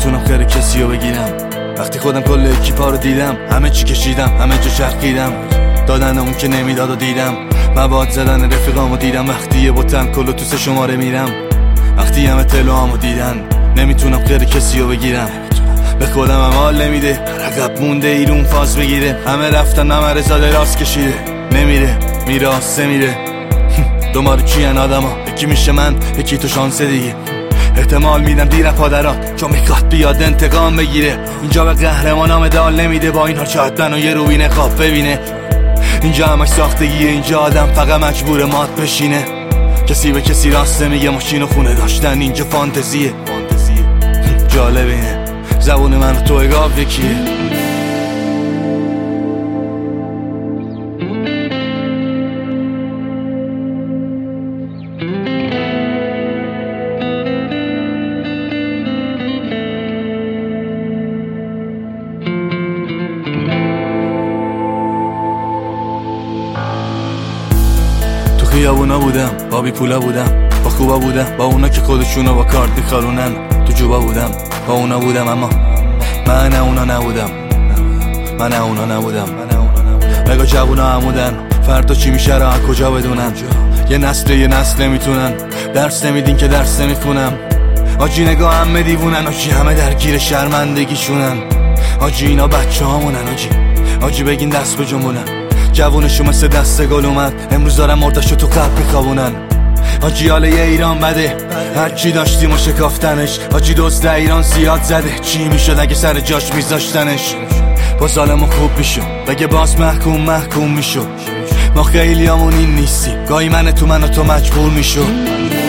نمیتونم خیر کسی رو بگیرم. وقتی خودم کل اکیپا رو دیدم، همه چی کشیدم، همه جا چرخیدم، دادن اون که نمیداد و دیدم، مواد زدن رفیقامو دیدم. وقتی یه بوتن کلو تو 3 شماره میرم، وقتی همه تلوامو دیدن، نمیتونم خیر کسی رو بگیرم. به خودم هم حال نمیده، رقب مونده ایرون فاز بگیره. همه رفتن همه رزاده راست کشیده، نمیره میراسته میره. دومارو چین آدم ها، یکی میشه من یکی تو شانسه دیگه. احتمال میدم دیر پادرات چون میخواد بیاد انتقام بگیره. اینجا به قهرمانا مدال نمیده، با اینها چهتن و یه روبین خواب ببینه. اینجا همش ساختگیه، اینجا آدم فقط مجبور مات بشینه. کسی به کسی راسته میگه، ماشین و خونه داشتن اینجا فانتزیه. جالب اینه زبون من و تو اگاب یکیه. تو خیابونا بودم، با بی پولا بودم، با خوبا بودم، با اونا که خودشونو با کارت میخارونن. تو جوبا بودم، با اونا بودم، اما من اونا نبودم. مگا جوونا عمودن، فردا چی میشه را کجا بدونن. یه نسل نمیتونن، درس نمیدین که درس نمیخونم. آجی نگاه همه دیوونن، آجی همه درگیر شرمندگیشونن. آجی اینا بچه هامونن، آجی بگین دست به جنبونن. جوونشو مثل دست گل اومد، امروز دارن مردشو تو قبل میخوابونن. آجی حاله یه ایران بده، هرچی داشتیم و شکافتنش. آجی دزد ایران زیاد زده، چی میشد اگه سر جاش میذاشتنش. با ظالمو خوب میشو، بگه باز محکوم میشو. ما خیلی همون این نیستیم، گاهی من و تو مجبور میشو.